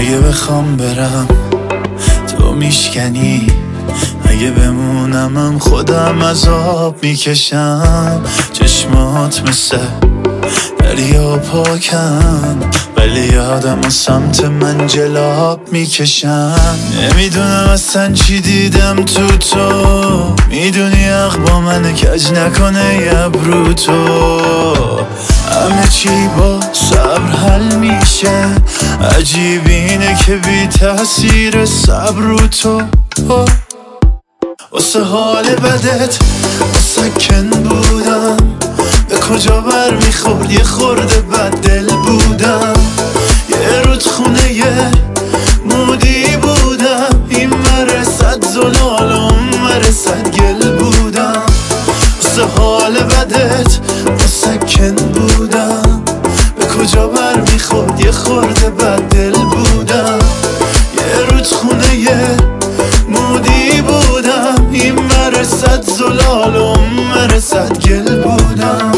اگه بخوام برم تو میشکنی، اگه بمونمم خودم عذاب میکشم. چشمات مثل دریا پاکن، ولی یادم و سمت من جلاب میکشم. نمیدونم اصلا چی دیدم تو میدونی حق با من کج نکنه ابرو تو. همه چی با صبر حل میشه، عجیب اینه که بی تأثیر صبر رو تو. واسه حال بدت مسکن بودم، به کجا بر میخورد یه خورده بد دل بودم. یه رودخونه یه مودی بودم، این مرسد زلال و اون مرسد گل بودم. واسه حال بدت مسکن بودم، به کجا بر میخورد یه خورده بد دل بودم. یه رودخونه یه مودی بودم، این مرسد زلال و اون مرسد گل بودم.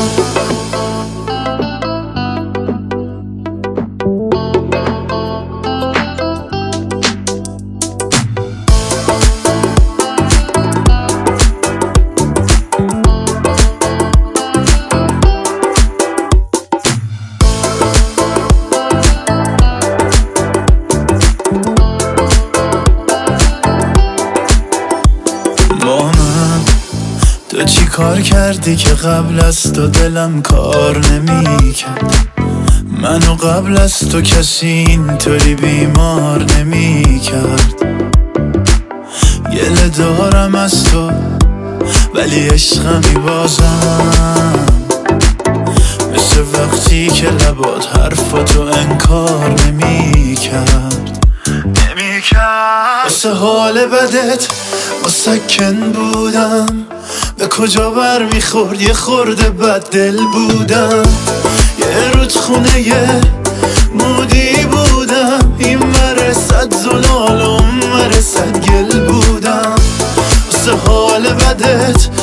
تو چی کار کردی که قبل از تو دلم کار نمیکرد؟ منو قبل از تو کسی اینطوری بیمار نمیکرد. گله دارم از تو ولی عشقمی بازم، مثل وقتی که لبات حرفاتو انکار نمیکرد. واسه حال بدت مسکن بودم، به کجا بر میخورد یه خورده بد دل بودم. یه رودخونه یه مودی بودم، این مرسد زلال و اون مرسد گل بودم. واسه حال بدت